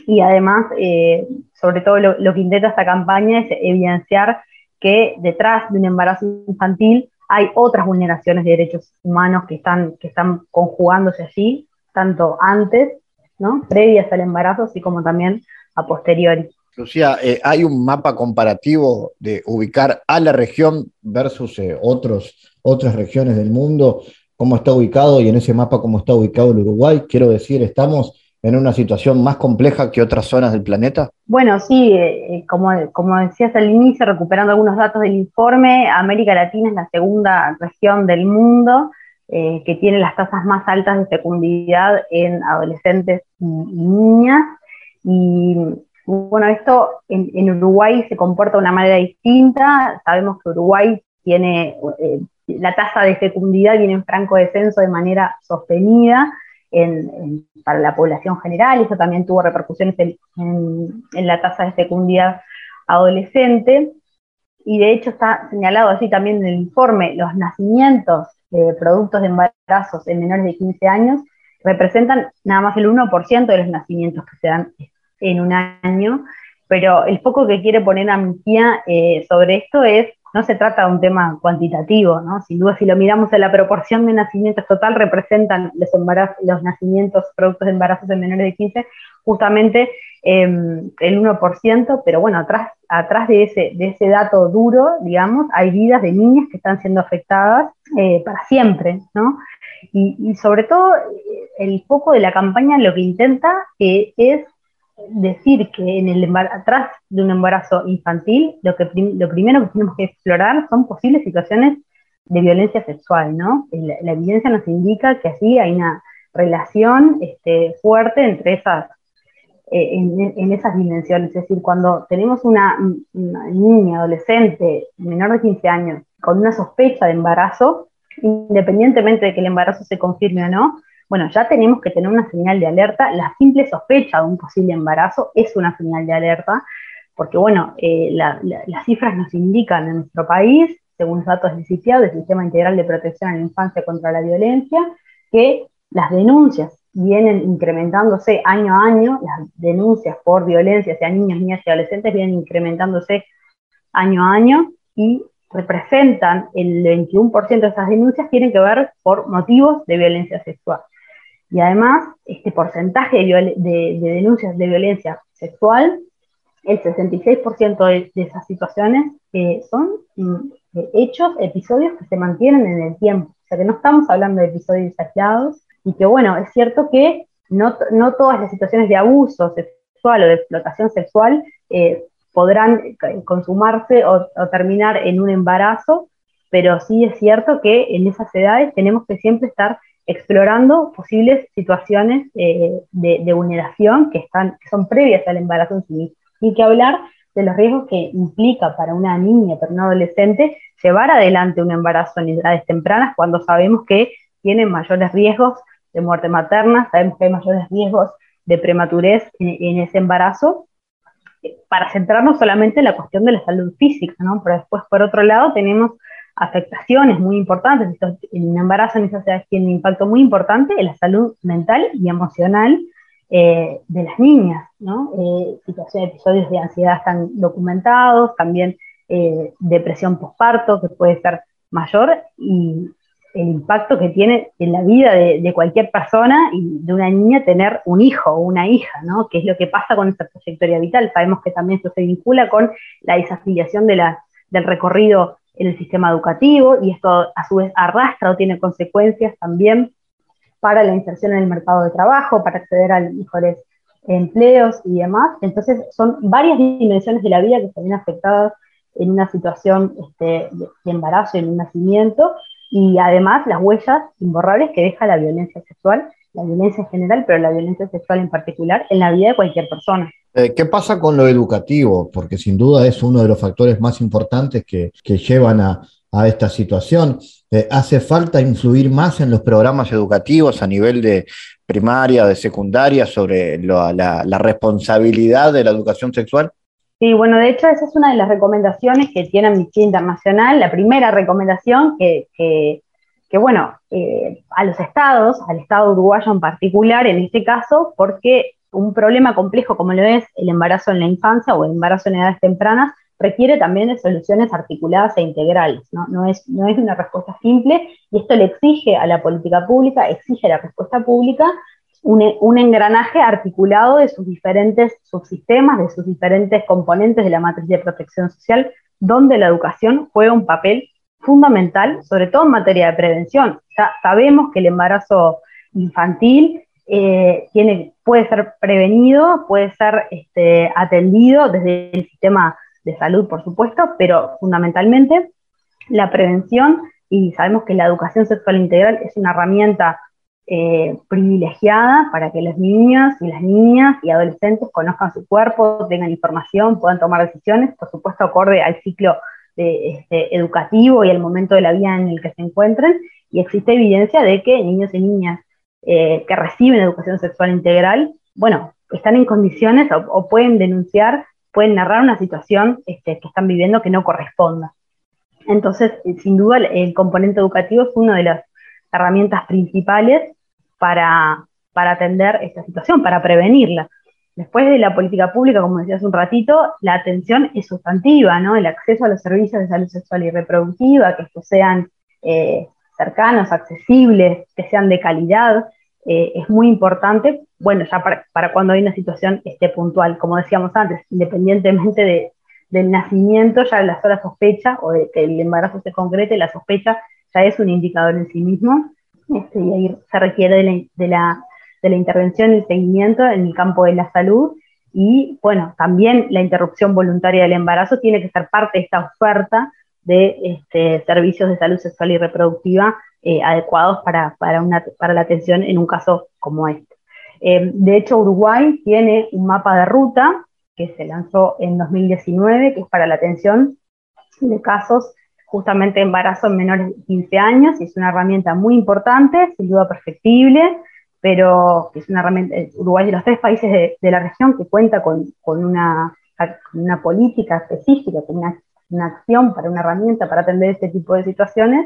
y además, eh, sobre todo lo, lo que intenta esta campaña es evidenciar que detrás de un embarazo infantil hay otras vulneraciones de derechos humanos que están, que están conjugándose allí, tanto antes, ¿no?, previas al embarazo, así como también a posteriori. Lucía, eh, ¿hay un mapa comparativo de ubicar a la región versus eh, otros, otras regiones del mundo? ¿Cómo está ubicado? Y en ese mapa, ¿cómo está ubicado el Uruguay? Quiero decir, ¿estamos en una situación más compleja que otras zonas del planeta? Bueno, sí, eh, como, como decías al inicio, recuperando algunos datos del informe, América Latina es la segunda región del mundo eh, que tiene las tasas más altas de fecundidad en adolescentes y, y niñas. Y bueno, esto en, en Uruguay se comporta de una manera distinta. Sabemos que Uruguay tiene, eh, la tasa de fecundidad viene en franco descenso de manera sostenida en, en, para la población general. Eso también tuvo repercusiones en, en, en la tasa de fecundidad adolescente. Y de hecho está señalado así también en el informe, los nacimientos eh, productos de embarazos en menores de quince años representan nada más el uno por ciento de los nacimientos que se dan en un año, pero el foco que quiere poner Amnistía eh, sobre esto es, no se trata de un tema cuantitativo, ¿no? Sin duda, si lo miramos en la proporción de nacimientos total, representan los, embarazos, los nacimientos productos de embarazos en menores de quince, justamente eh, el uno por ciento, pero bueno, atrás, atrás de, ese, de ese dato duro, digamos, hay vidas de niñas que están siendo afectadas eh, para siempre, ¿no? Y, y sobre todo, el foco de la campaña lo que intenta eh, es decir que en el atrás de un embarazo infantil, lo, que prim lo primero que tenemos que explorar son posibles situaciones de violencia sexual, ¿no? La, la evidencia nos indica que así hay una relación este, fuerte entre esas, eh, en, en esas dimensiones. Es decir, cuando tenemos una, una niña, adolescente, menor de quince años, con una sospecha de embarazo, independientemente de que el embarazo se confirme o no, bueno, ya tenemos que tener una señal de alerta. La simple sospecha de un posible embarazo es una señal de alerta, porque bueno, eh, la, la, las cifras nos indican en nuestro país, según los datos del CIPIAD, del Sistema Integral de Protección a la Infancia contra la Violencia, que las denuncias vienen incrementándose año a año, las denuncias por violencia hacia niños, niñas y adolescentes vienen incrementándose año a año, y representan el veintiuno por ciento de esas denuncias tienen que ver por motivos de violencia sexual. Y además, este porcentaje de, de, de denuncias de violencia sexual, el sesenta y seis por ciento de, de esas situaciones eh, son eh, hechos, episodios que se mantienen en el tiempo. O sea que no estamos hablando de episodios aislados, y que bueno, es cierto que no, no todas las situaciones de abuso sexual o de explotación sexual eh, podrán consumarse o, o terminar en un embarazo, pero sí es cierto que en esas edades tenemos que siempre estar explorando posibles situaciones eh, de, de vulneración que, están, que son previas al embarazo en sí mismo. Y que hablar de los riesgos que implica para una niña, para un adolescente, llevar adelante un embarazo en edades tempranas, cuando sabemos que tienen mayores riesgos de muerte materna, sabemos que hay mayores riesgos de prematurez en, en ese embarazo, para centrarnos solamente en la cuestión de la salud física, ¿no? Pero después, por otro lado, tenemos afectaciones muy importantes. En un embarazo en esas edades tiene un impacto muy importante en la salud mental y emocional eh, de las niñas, ¿no? Eh, situaciones, episodios de ansiedad están documentados, también eh, depresión posparto, que puede ser mayor, y el impacto que tiene en la vida de, de cualquier persona y de una niña tener un hijo o una hija, ¿no? Que es lo que pasa con esta trayectoria vital. Sabemos que también esto se vincula con la desafiliación de la, del recorrido en el sistema educativo, y esto a su vez arrastra o tiene consecuencias también para la inserción en el mercado de trabajo, para acceder a mejores empleos y demás. Entonces son varias dimensiones de la vida que se ven afectadas en una situación este, de, de embarazo, en un nacimiento, y además las huellas imborrables que deja la violencia sexual, la violencia en general, pero la violencia sexual en particular, en la vida de cualquier persona. Eh, ¿Qué pasa con lo educativo? Porque sin duda es uno de los factores más importantes que, que llevan a, a esta situación. Eh, ¿Hace falta influir más en los programas educativos a nivel de primaria, de secundaria, sobre lo, la, la responsabilidad de la educación sexual? Sí, bueno, de hecho esa es una de las recomendaciones que tiene Amnistía Internacional, la primera recomendación que, que, que bueno, eh, a los estados, al estado uruguayo en particular, en este caso, porque un problema complejo como lo es el embarazo en la infancia o el embarazo en edades tempranas requiere también de soluciones articuladas e integrales, ¿no? No es, no es una respuesta simple, y esto le exige a la política pública, exige a la respuesta pública un, un engranaje articulado de sus diferentes subsistemas, de sus diferentes componentes de la matriz de protección social, donde la educación juega un papel fundamental, sobre todo en materia de prevención. Ya sabemos que el embarazo infantil eh, tiene, puede ser prevenido, puede ser este, atendido desde el sistema de salud, por supuesto, pero fundamentalmente la prevención, y sabemos que la educación sexual integral es una herramienta eh, privilegiada para que los niños y las niñas y adolescentes conozcan su cuerpo, tengan información, puedan tomar decisiones, por supuesto acorde al ciclo de, este, educativo y al momento de la vida en el que se encuentren, y existe evidencia de que niños y niñas eh, que reciben educación sexual integral, bueno, están en condiciones o, o pueden denunciar, pueden narrar una situación este, que están viviendo que no corresponda. Entonces, sin duda, el componente educativo es una de las herramientas principales para, para atender esta situación, para prevenirla. Después de la política pública, como decía hace un ratito, la atención es sustantiva, ¿no? El acceso a los servicios de salud sexual y reproductiva, que estos sean eh, cercanos, accesibles, que sean de calidad, eh, es muy importante, bueno, ya para, para cuando hay una situación este, puntual, como decíamos antes, independientemente de, del nacimiento, ya la sola sospecha, o de que el embarazo se concrete, la sospecha ya es un indicador en sí mismo, este, y ahí se requiere de la, de la, de la intervención y el seguimiento en el campo de la salud, y bueno, también la interrupción voluntaria del embarazo tiene que ser parte de esta oferta de este, servicios de salud sexual y reproductiva eh, adecuados para, para, una, para la atención en un caso como este. Eh, de hecho, Uruguay tiene un mapa de ruta que se lanzó en dos mil diecinueve, que es para la atención de casos justamente de embarazo en menores de quince años, y es una herramienta muy importante, sin duda perfectible, pero que es una herramienta, Uruguay es de los tres países de, de la región que cuenta con, con una, una política específica, con una una acción, para una herramienta para atender este tipo de situaciones,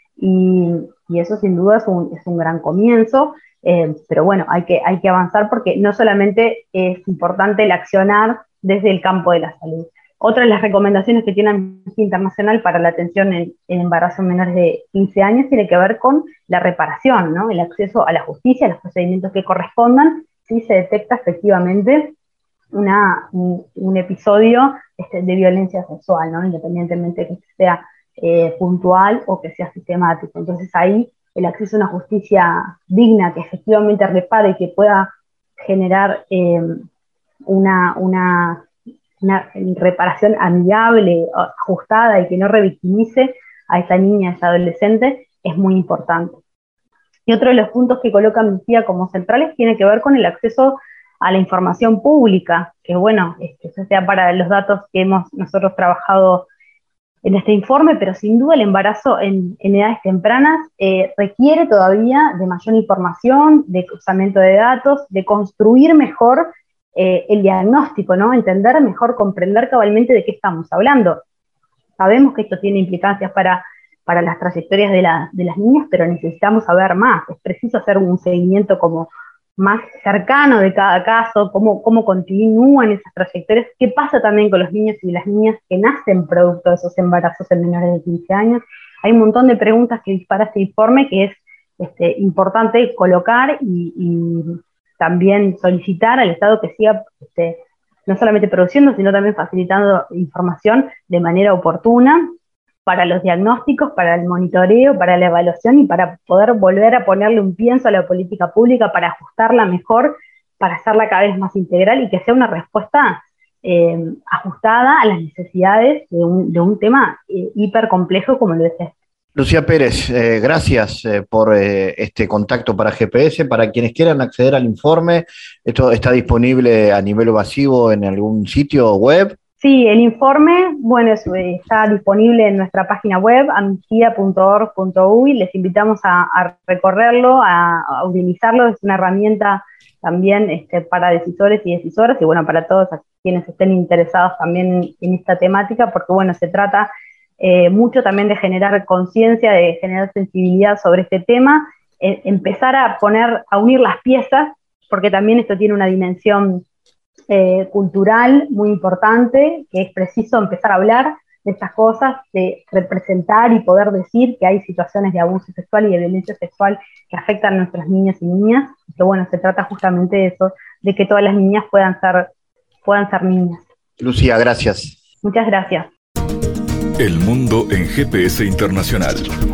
y, y eso sin duda es un, es un gran comienzo, eh, pero bueno, hay que, hay que avanzar porque no solamente es importante el accionar desde el campo de la salud. Otra de las recomendaciones que tiene Amnistía Internacional para la atención en, en embarazo en menores de quince años tiene que ver con la reparación, ¿no? El acceso a la justicia, a los procedimientos que correspondan, si se detecta efectivamente Una, un, un episodio este, de violencia sexual, ¿no? Independientemente de que sea eh, puntual o que sea sistemático. Entonces ahí el acceso a una justicia digna, que efectivamente repare y que pueda generar eh, una, una, una reparación amigable, ajustada y que no revictimice a esa niña, a esa adolescente, es muy importante. Y otro de los puntos que coloca Amnistía como centrales tiene que ver con el acceso a la información pública, que bueno, eso sea para los datos que hemos nosotros trabajado en este informe, pero sin duda el embarazo en, en edades tempranas eh, requiere todavía de mayor información, de cruzamiento de datos, de construir mejor eh, el diagnóstico, ¿no? Entender mejor, comprender cabalmente de qué estamos hablando. Sabemos que esto tiene implicancias para, para las trayectorias de, la, de las niñas, pero necesitamos saber más, es preciso hacer un seguimiento como más cercano de cada caso, cómo, cómo continúan esas trayectorias, qué pasa también con los niños y las niñas que nacen producto de esos embarazos en menores de quince años. Hay un montón de preguntas que dispara este informe que es este, importante colocar y, y también solicitar al Estado que siga este, no solamente produciendo, sino también facilitando información de manera oportuna para los diagnósticos, para el monitoreo, para la evaluación y para poder volver a ponerle un pienso a la política pública para ajustarla mejor, para hacerla cada vez más integral y que sea una respuesta eh, ajustada a las necesidades de un, de un tema eh, hiper complejo como lo es este. Lucía Pérez, eh, gracias eh, por eh, este contacto para G P S. Para quienes quieran acceder al informe, ¿esto está disponible a nivel masivo en algún sitio web? Sí, el informe, bueno, está disponible en nuestra página web, amnistía punto org punto uy. Les invitamos a, a recorrerlo, a, a utilizarlo. Es una herramienta también este, para decisores y decisoras, y bueno, para todos quienes estén interesados también en, en esta temática, porque bueno, se trata eh, mucho también de generar conciencia, de generar sensibilidad sobre este tema, eh, empezar a poner, a unir las piezas porque también esto tiene una dimensión eh, cultural muy importante, que es preciso empezar a hablar de estas cosas, de representar y poder decir que hay situaciones de abuso sexual y de violencia sexual que afectan a nuestras niñas y niñas, y que bueno, se trata justamente de eso, de que todas las niñas puedan ser, puedan ser niñas. Lucía, gracias. Muchas gracias. El mundo en G P S Internacional.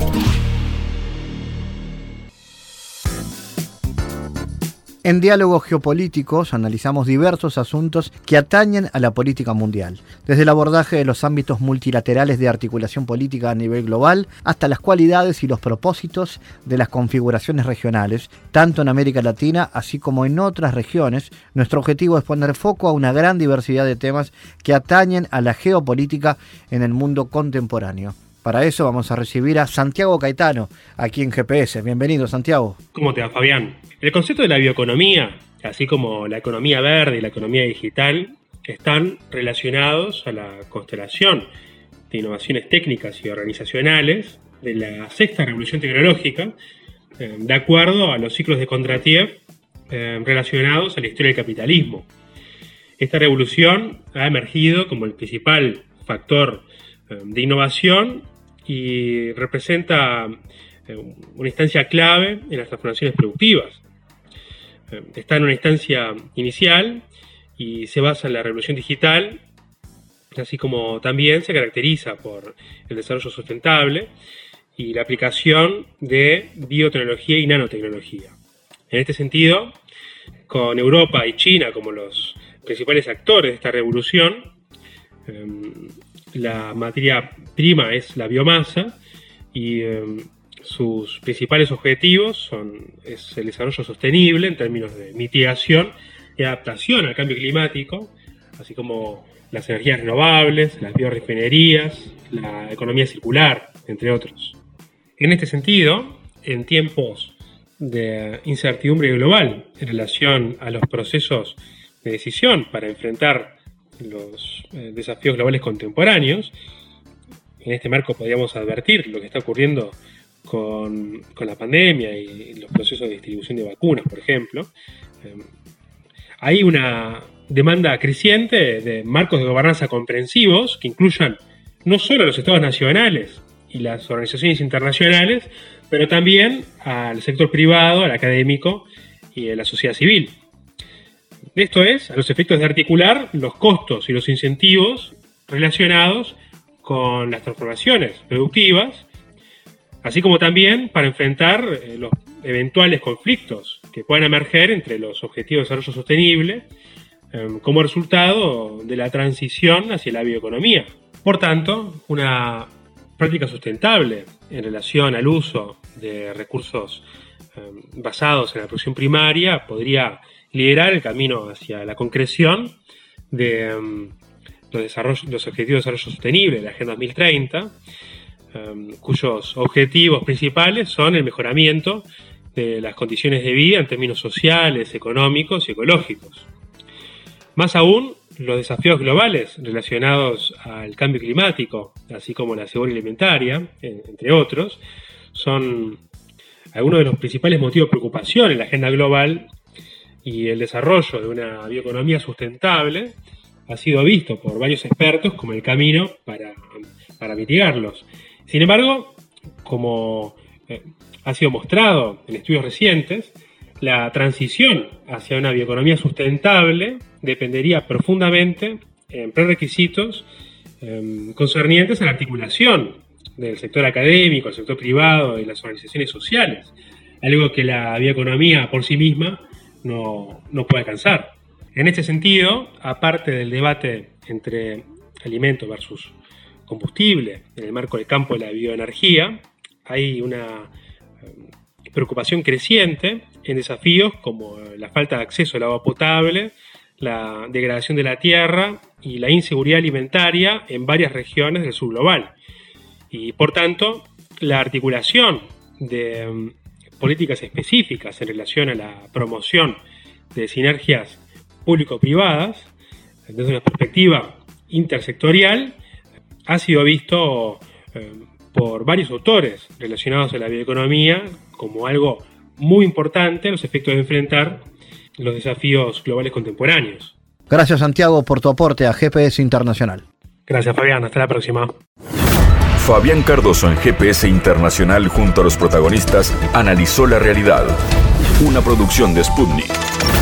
En Diálogos Geopolíticos analizamos diversos asuntos que atañen a la política mundial, desde el abordaje de los ámbitos multilaterales de articulación política a nivel global hasta las cualidades y los propósitos de las configuraciones regionales, tanto en América Latina así como en otras regiones. Nuestro objetivo es poner foco a una gran diversidad de temas que atañen a la geopolítica en el mundo contemporáneo. Para eso vamos a recibir a Santiago Caetano, aquí en G P S. Bienvenido, Santiago. ¿Cómo te va, Fabián? El concepto de la bioeconomía, así como la economía verde y la economía digital, están relacionados a la constelación de innovaciones técnicas y organizacionales de la sexta revolución tecnológica, eh, de acuerdo a los ciclos de Kondratiev eh, relacionados a la historia del capitalismo. Esta revolución ha emergido como el principal factor eh, de innovación y representa eh, una instancia clave en las transformaciones productivas. Eh, está en una instancia inicial y se basa en la revolución digital, así como también se caracteriza por el desarrollo sustentable y la aplicación de biotecnología y nanotecnología. En este sentido, con Europa y China como los principales actores de esta revolución, eh, la materia prima es la biomasa y eh, sus principales objetivos son es el desarrollo sostenible en términos de mitigación y adaptación al cambio climático, así como las energías renovables, las biorefinerías, la economía circular, entre otros. En este sentido, en tiempos de incertidumbre global en relación a los procesos de decisión para enfrentar los eh, desafíos globales contemporáneos, en este marco podríamos advertir lo que está ocurriendo con, con la pandemia y los procesos de distribución de vacunas, por ejemplo. Eh, hay una demanda creciente de marcos de gobernanza comprensivos que incluyan no solo a los estados nacionales y las organizaciones internacionales, pero también al sector privado, al académico y a la sociedad civil. Esto es, a los efectos de articular los costos y los incentivos relacionados con las transformaciones productivas, así como también para enfrentar eh, los eventuales conflictos que puedan emerger entre los objetivos de desarrollo sostenible eh, como resultado de la transición hacia la bioeconomía. Por tanto, una práctica sustentable en relación al uso de recursos eh, basados en la producción primaria podría liderar el camino hacia la concreción de um, los, desarrollo, los objetivos de desarrollo sostenible de la Agenda dos mil treinta, um, cuyos objetivos principales son el mejoramiento de las condiciones de vida en términos sociales, económicos y ecológicos. Más aún, los desafíos globales relacionados al cambio climático, así como la seguridad alimentaria, entre otros, son algunos de los principales motivos de preocupación en la agenda global, y el desarrollo de una bioeconomía sustentable ha sido visto por varios expertos como el camino para, para mitigarlos. Sin embargo, como eh, ha sido mostrado en estudios recientes, la transición hacia una bioeconomía sustentable dependería profundamente en prerequisitos eh, concernientes a la articulación del sector académico, el sector privado y las organizaciones sociales, algo que la bioeconomía por sí misma no, no puede alcanzar. En este sentido, aparte del debate entre alimento versus combustible en el marco del campo de la bioenergía, hay una eh, preocupación creciente en desafíos como la falta de acceso al agua potable, la degradación de la tierra y la inseguridad alimentaria en varias regiones del sur global. Y por tanto, la articulación de um, políticas específicas en relación a la promoción de sinergias público-privadas desde una perspectiva intersectorial ha sido visto eh, por varios autores relacionados a la bioeconomía como algo muy importante a los efectos de enfrentar los desafíos globales contemporáneos. Gracias, Santiago, por tu aporte a G P S Internacional. Gracias, Fabián. Hasta la próxima. Fabián Cardoso en G P S Internacional junto a los protagonistas analizó la realidad. Una producción de Sputnik.